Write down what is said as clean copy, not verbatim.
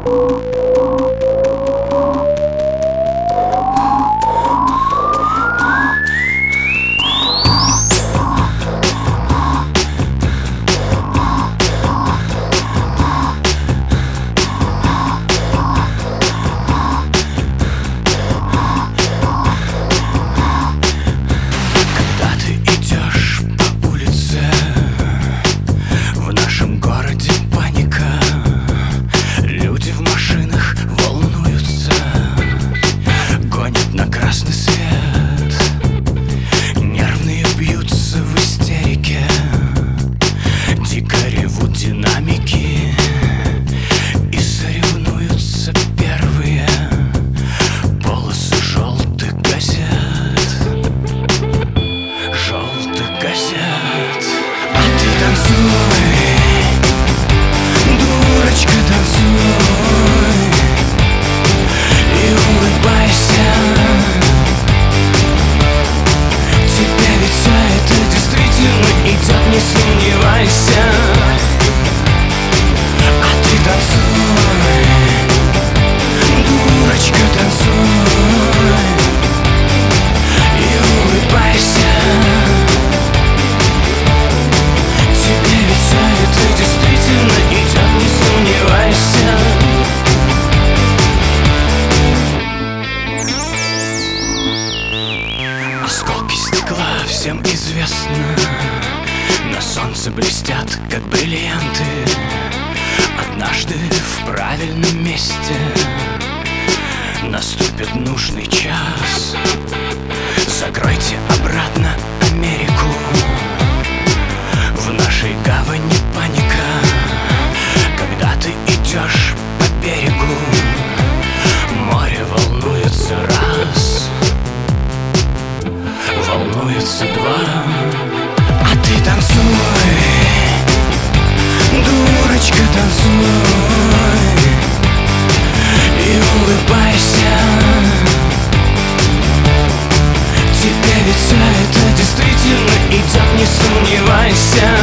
Не сомневайся, а ты танцуй, дурочка, танцуй и улыбайся. Тебе ведь все это действительно идет, не сомневайся. Осколки стекла всем известно, на солнце блестят, как бриллианты. Однажды в правильном месте наступит нужный час. Закройте обратно Америку. В нашей гавани паника. Когда ты идешь по берегу, море волнуется раз, волнуется два. А ты танцуй, дурочка, танцуй и улыбайся. Тебе ведь все это действительно идет, не сомневайся.